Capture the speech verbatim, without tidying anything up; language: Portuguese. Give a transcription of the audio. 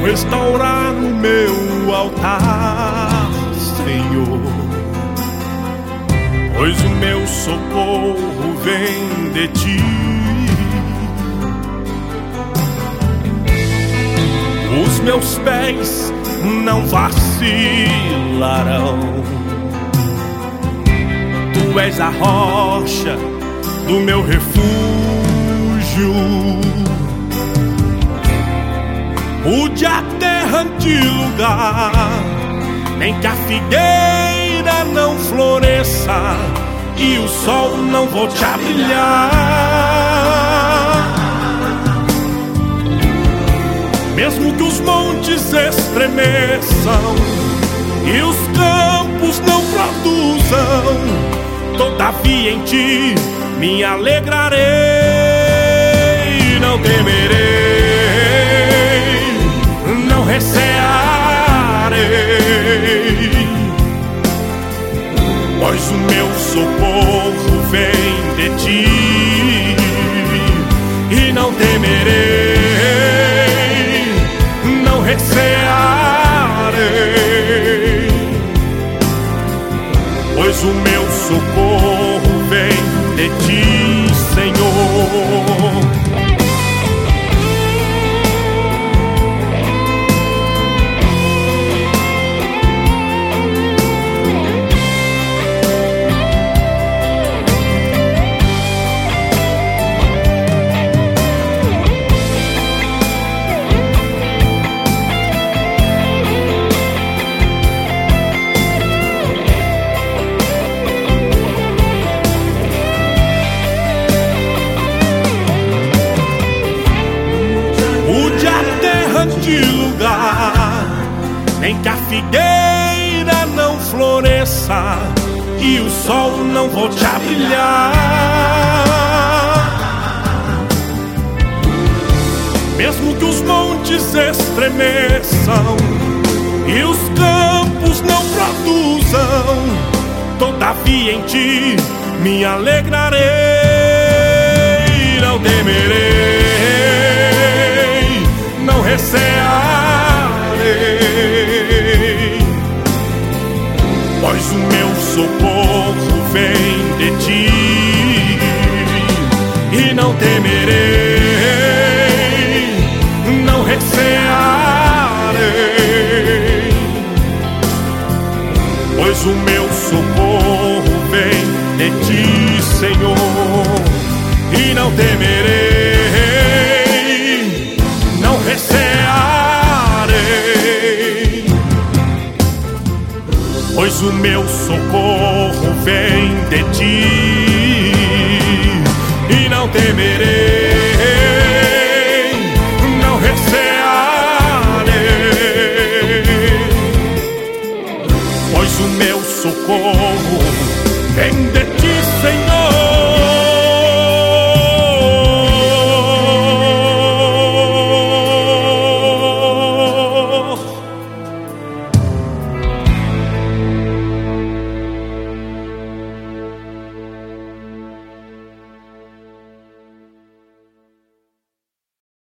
restaurar o meu altar, Senhor, pois o meu socorro vem de ti. Os meus pés não vacilarão. Tu és a rocha do meu refúgio, o de aterrante lugar, nem que a figueira não floresça e o sol não volte a brilhar. Mesmo que os montes estremeçam e os campos não produzam, todavia em ti me alegrarei, não temerei, não recearei, pois o meu socorro vem de ti, e não temerei, não recearei, pois o meu socorro vem de ti, Senhor. De lugar, nem que a figueira não floresça e o sol não volte a brilhar. Mesmo que os montes estremeçam e os campos não produzam, todavia em ti me alegrarei, não temerei, não recearei, pois o meu socorro vem de ti, e não temerei, não recearei, pois o meu socorro vem de ti, Senhor, e não temerei, não recearei, pois o meu socorro vem de ti.